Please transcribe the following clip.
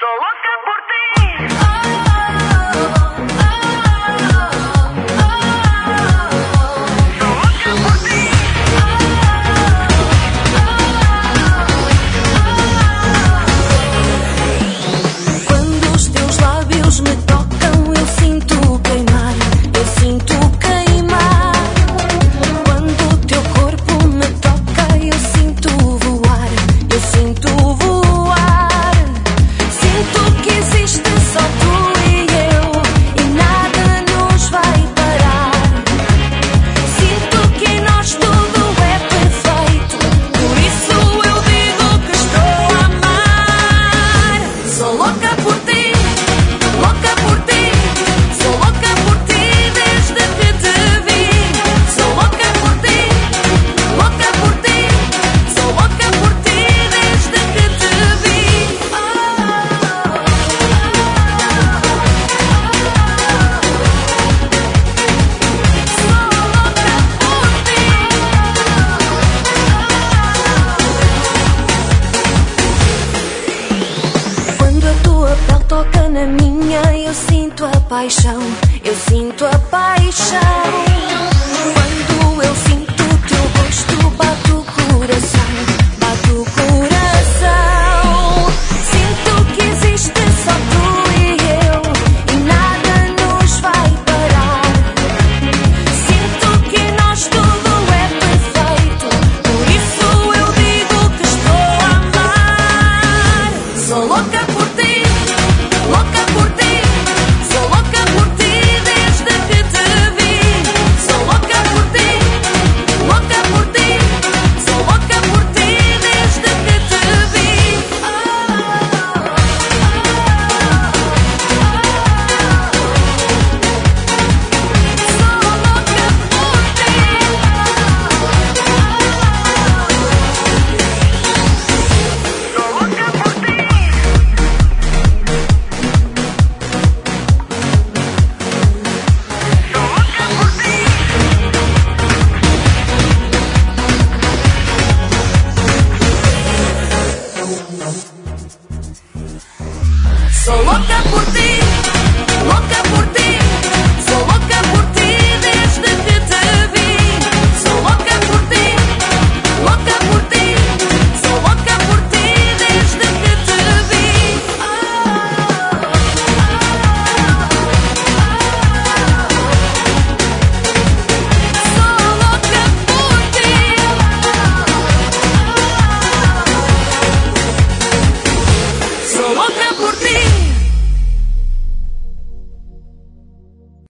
paixão, eu sinto a paixão. Quando eu sinto o teu rosto, bate o coração, bate o coração. Sinto que existe só tu e eu, e nada nos vai parar. Sinto que nós tudo é perfeito, por isso eu digo que estou a amar. Sou louca por ti, louca por ti. Sou louca por ti, louca por ti. Sou louca por ti desde que te vi. Sou louca por ti, louca por ti. Sou louca por ti desde que te vi. Sou louca por ti. Sou louca por ti.